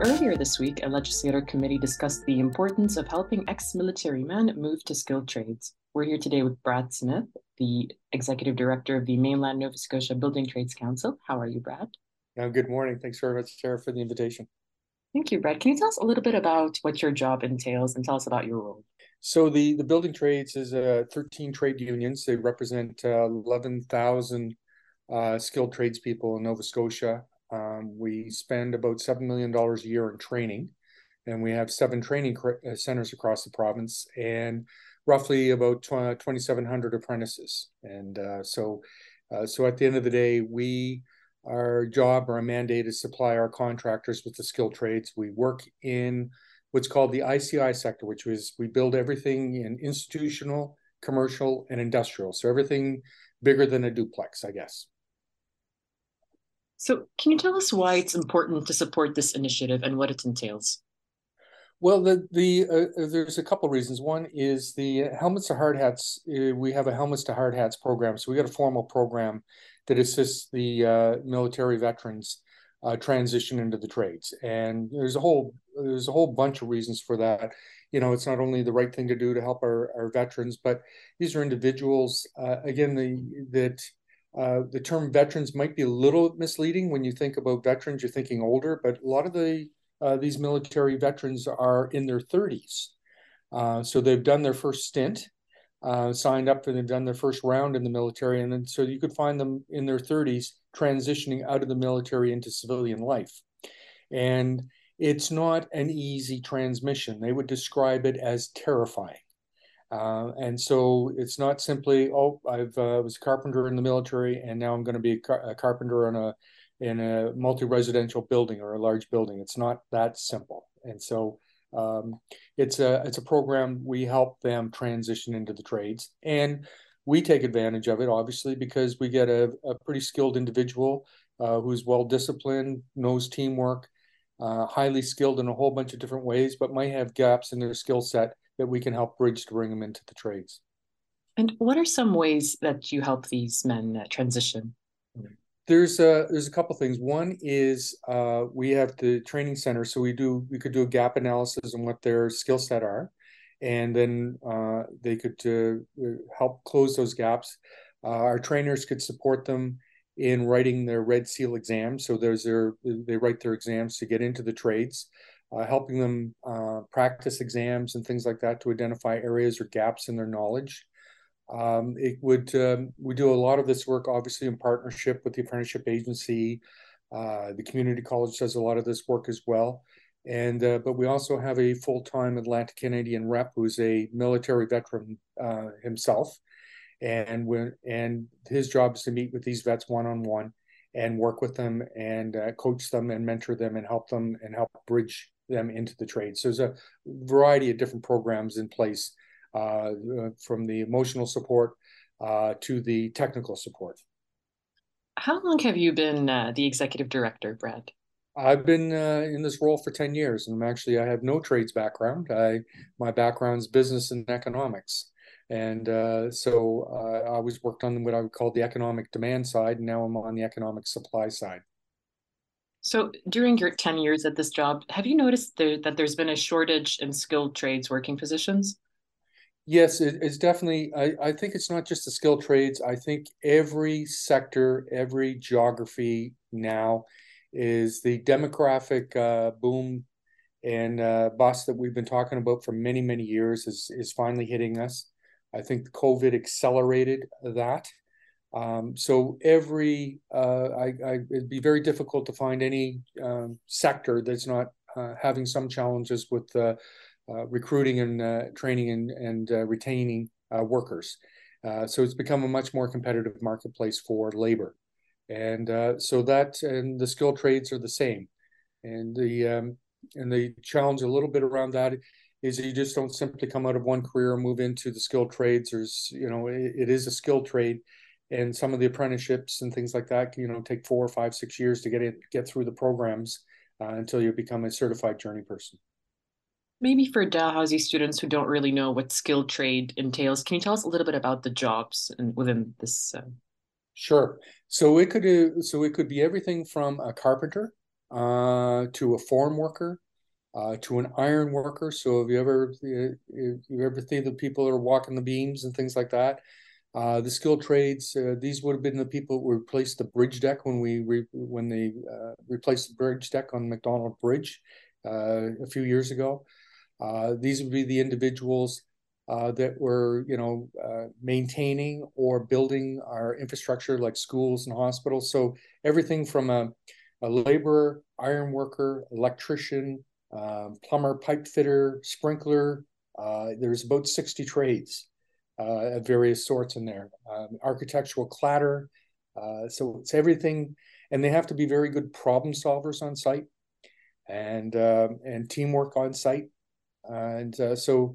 Earlier this week, a legislative committee discussed the importance of helping ex-military men move to skilled trades. We're here today with Brad Smith, the Executive Director of the Mainland Nova Scotia Building Trades Council. How are you, Brad? Good morning. Thanks very much, Sarah, for the invitation. Thank you, Brad. Can you tell us a little bit about what your job entails and tell us about your role? So the building trades is 13 trade unions. They represent 11,000 skilled tradespeople in Nova Scotia. We spend about $7 million a year in training, and we have seven training centers across the province and roughly about 2,700 apprentices. And so at the end of the day, our job or our mandate is supply our contractors with the skilled trades. We work in what's called the ICI sector, which is we build everything in institutional, commercial, and industrial. So everything bigger than a duplex, I guess. So, can you tell us why it's important to support this initiative and what it entails? Well, there's a couple of reasons. One is the helmets to hard hats. We have a helmets to hard hats program, so we got a formal program that assists the military veterans transition into the trades. And there's a whole bunch of reasons for that. You know, it's not only the right thing to do to help our veterans, but these are individuals. Again, the term veterans might be a little misleading. When you think about veterans, you're thinking older, but a lot of these military veterans are in their 30s. So they've done their first stint, signed up and they've done their first round in the military. And then so you could find them in their 30s transitioning out of the military into civilian life. And it's not an easy transmission. They would describe it as terrifying. And so it's not simply, oh, I was a carpenter in the military and now I'm going to be a carpenter in a multi-residential building or a large building. It's not that simple. And so it's a program. We help them transition into the trades, and we take advantage of it, obviously, because we get a pretty skilled individual who's well disciplined, knows teamwork, highly skilled in a whole bunch of different ways, but might have gaps in their skill set that we can help bridge to bring them into the trades. And what are some ways that you help these men transition? There's a couple things. One is we have the training center, so we could do a gap analysis on what their skill set are, and then they could help close those gaps. Our trainers could support them in writing their Red Seal exams. So they write their exams to get into the trades, helping them practice exams and things like that to identify areas or gaps in their knowledge. We do a lot of this work, obviously, in partnership with the apprenticeship agency. The community college does a lot of this work as well. But we also have a full-time Atlantic Canadian rep who's a military veteran himself. And his job is to meet with these vets one-on-one and work with them and coach them and mentor them and help bridge them into the trade. So there's a variety of different programs in place, from the emotional support to the technical support. How long have you been the executive director, Brad? I've been in this role for 10 years, and I have no trades background. My background is business and economics. And so I always worked on what I would call the economic demand side, and now I'm on the economic supply side. So, during your 10 years at this job, have you noticed that there's been a shortage in skilled trades working positions? Yes, it's definitely. I think it's not just the skilled trades. I think every sector, every geography now is the demographic boom and bust that we've been talking about for many, many years is finally hitting us. I think COVID accelerated that. So it'd be very difficult to find any sector that's not having some challenges with recruiting and training and retaining workers. So it's become a much more competitive marketplace for labor. So that and the skilled trades are the same. And the challenge a little bit around that is you just don't simply come out of one career and move into the skilled trades. It is a skilled trade, and some of the apprenticeships and things like that, take 4 or 5, 6 years to get through the programs until you become a certified journey person. Maybe for Dalhousie students who don't really know what skilled trade entails, can you tell us a little bit about the jobs within this? Sure. So it could be everything from a carpenter to a farm worker, to an iron worker. So if you ever think the people that are walking the beams and things like that, the skilled trades, these would have been the people who replaced the bridge deck when they replaced the bridge deck on McDonald Bridge a few years ago. These would be the individuals that were, maintaining or building our infrastructure like schools and hospitals. So everything from a laborer, iron worker, electrician, plumber, pipe fitter, sprinkler. There's about 60 trades of various sorts in there. Architectural cladder. So it's everything, and they have to be very good problem solvers on site, and teamwork on site. And so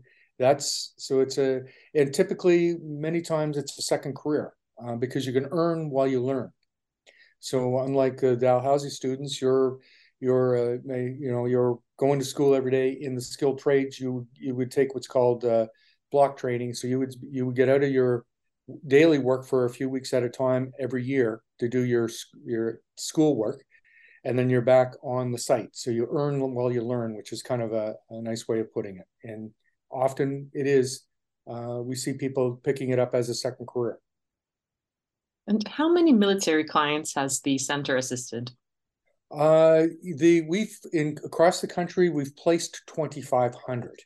and typically many times it's a second career because you can earn while you learn. So unlike Dalhousie students, you're going to school every day in the skilled trades. You would take what's called block training. So you would get out of your daily work for a few weeks at a time every year to do your school work, and then you're back on the site. So you earn while you learn, which is kind of a nice way of putting it. And often it is. We see people picking it up as a second career. And how many military clients has the center assisted? Across the country, we've placed 2,500.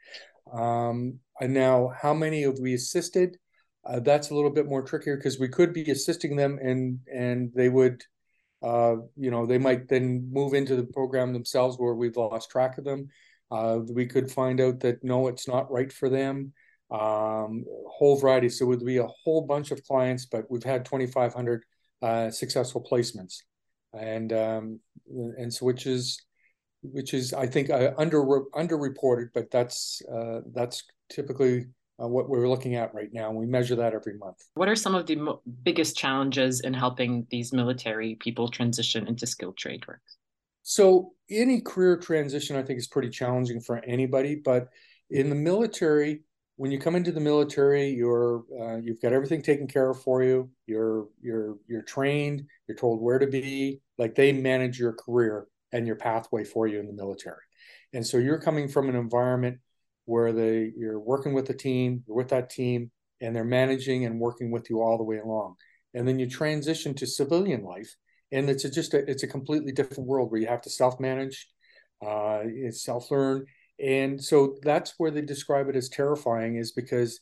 And now, how many have we assisted? That's a little bit more trickier because we could be assisting them, and they would, they might then move into the program themselves where we've lost track of them. We could find out that no, it's not right for them. Whole variety. So it would be a whole bunch of clients, but we've had 2,500 successful placements, and so which is I think underreported, but that's typically what we're looking at right now. We measure that every month. What are some of the biggest challenges in helping these military people transition into skilled trade work? So any career transition, I think, is pretty challenging for anybody. But in the military, when you come into the military, you've got everything taken care of for you. You're trained. You're told where to be. Like, they manage your career and your pathway for you in the military. And so you're coming from an environment where you're working with a team, you're with that team, and they're managing and working with you all the way along. And then you transition to civilian life, and it's a completely different world where you have to self-manage, it's self-learn. And so that's where they describe it as terrifying, is because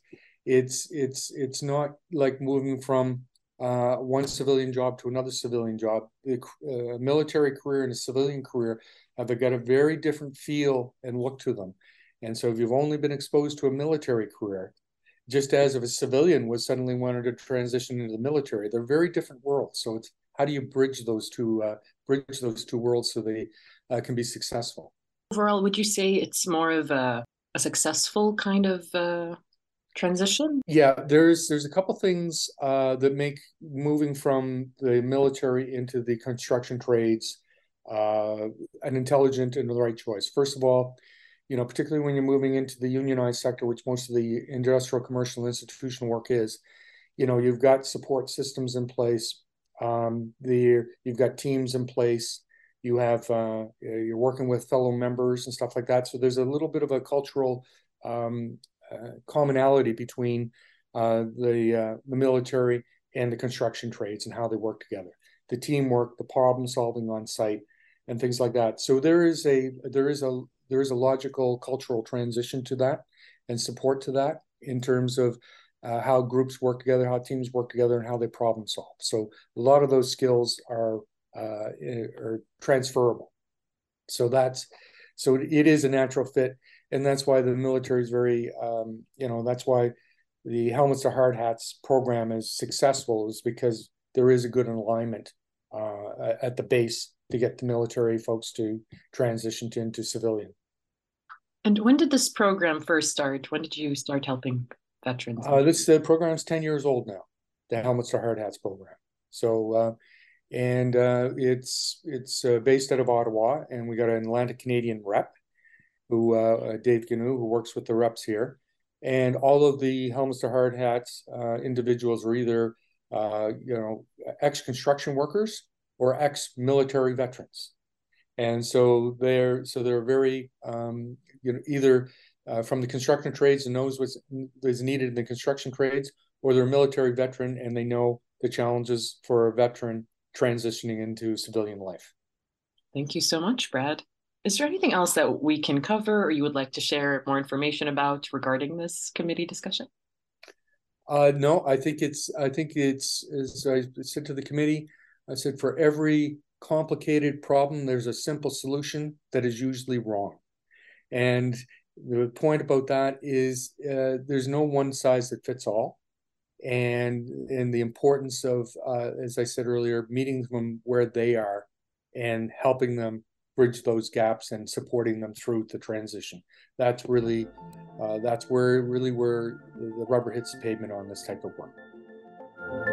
it's not like moving from one civilian job to another civilian job. The military career and a civilian career have got a very different feel and look to them. And so if you've only been exposed to a military career, just as if a civilian was suddenly wanted to transition into the military, they're very different worlds. So it's how do you bridge those two worlds so they can be successful? Overall, would you say it's more of a successful kind of transition? Yeah, there's a couple things that make moving from the military into the construction trades an intelligent and the right choice. First of all, particularly when you're moving into the unionized sector, which most of the industrial, commercial, institutional work is, you've got support systems in place. You've got teams in place. You're working with fellow members and stuff like that. So there's a little bit of a cultural commonality between the military and the construction trades and how they work together, the teamwork, the problem solving on site, and things like that. So there is a logical cultural transition to that and support to that in terms of how groups work together, how teams work together, and how they problem solve. So a lot of those skills are transferable. So it is a natural fit, and that's why the military is very, that's why the Helmets to Hard Hats program is successful, is because there is a good alignment at the base to get the military folks to transition into civilian. And when did this program first start? When did you start helping veterans? This program's 10 years old now, the Helmets to Hard Hats program. So, it's based out of Ottawa, and we got an Atlantic Canadian rep, who Dave Ganu, who works with the reps here, and all of the Helmets to Hard Hats individuals are either ex-construction workers or ex-military veterans. And so they're very either from the construction trades and knows what is needed in the construction trades, or they're a military veteran and they know the challenges for a veteran transitioning into civilian life. Thank you so much, Brad. Is there anything else that we can cover or you would like to share more information about regarding this committee discussion? No, I think it's, as I said to the committee, I said for every complicated problem, there's a simple solution that is usually wrong. And the point about that is there's no one size that fits all. And the importance of, as I said earlier, meeting them where they are and helping them bridge those gaps and supporting them through the transition. That's really, that's where the rubber hits the pavement on this type of work.